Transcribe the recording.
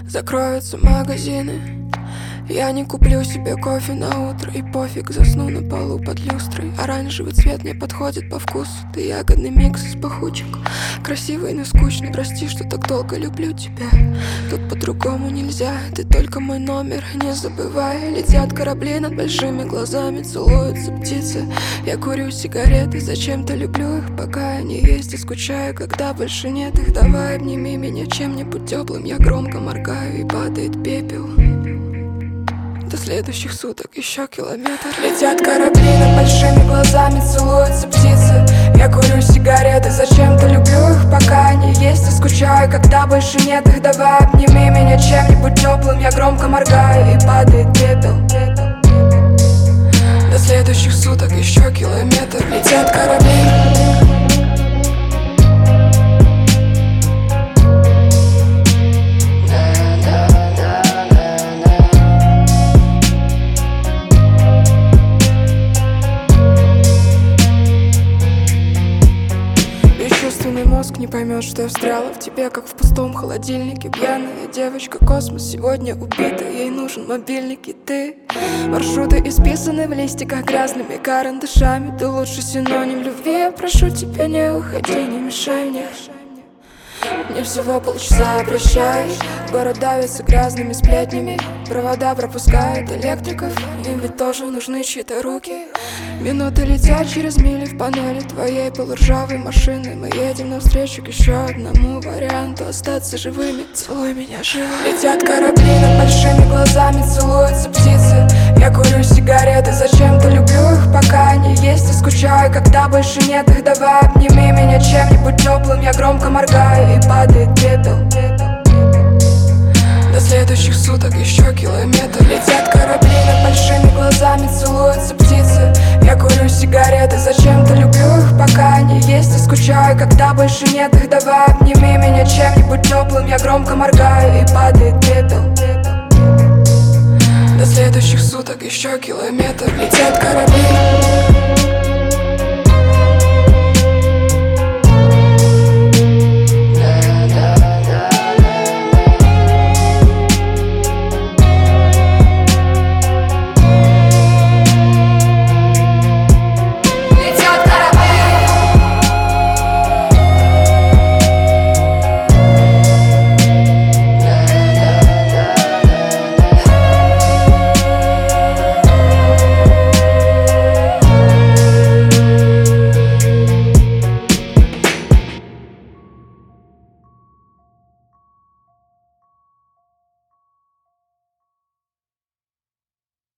Закроются магазины, я не куплю себе кофе на утро. И пофиг, засну на полу под люстрой. Оранжевый цвет мне подходит по вкусу. Ты ягодный микс из пахучек. Красивый, но скучный, прости, что так долго люблю тебя. Тут по-другому нельзя, ты только мой номер, не забывай. Летят корабли над большими глазами, целуются птицы. Я курю сигареты, зачем-то люблю их, пока они есть. И скучаю, когда больше нет их. Давай обними меня чем-нибудь теплым. Я громко моргаю, и падает пепел. До следующих суток еще километр. Летят корабли над большими глазами, целуются птицы. Я курю сигареты, зачем-то люблю их, пока они есть. И скучаю, когда больше нет их. Давай обними меня чем-нибудь теплым. Я громко моргаю, и падает пепел. До следующих суток еще километр. Летят корабли. Бесчувственный мозг не поймет, что я встряла в тебе, как в пустом холодильнике. Пьяная девочка, космос сегодня убита, ей нужен мобильник. И ты, маршруты исписаны в листиках грязными карандашами. Ты лучший синоним любви, я прошу тебя, не уходи, не мешай мне. Мне всего полчаса, прощай. Город давится грязными сплетнями. Провода пропускают электриков, им ведь тоже нужны чьи-то руки. Минуты летят через мили в панели твоей полуржавой машины. Мы едем навстречу к еще одному варианту остаться живыми. Целуй меня живо. Летят корабли над большими глазами, целуются птицы. Я курю сигареты, зачем-то люблю их, пока они есть. И скучаю, когда больше нет их. Давай обними меня чем-нибудь теплым. Я громко моргаю, и падает пепел. До следующих суток еще километр. Летят корабли над большими глазами, целуются птицы. Я курю сигареты, зачем-то люблю их, пока они есть. И скучаю, когда больше нет их. Давай обними меня чем-нибудь теплым. Я громко моргаю, и падает пепел. До следующих суток еще километр. Летят корабли.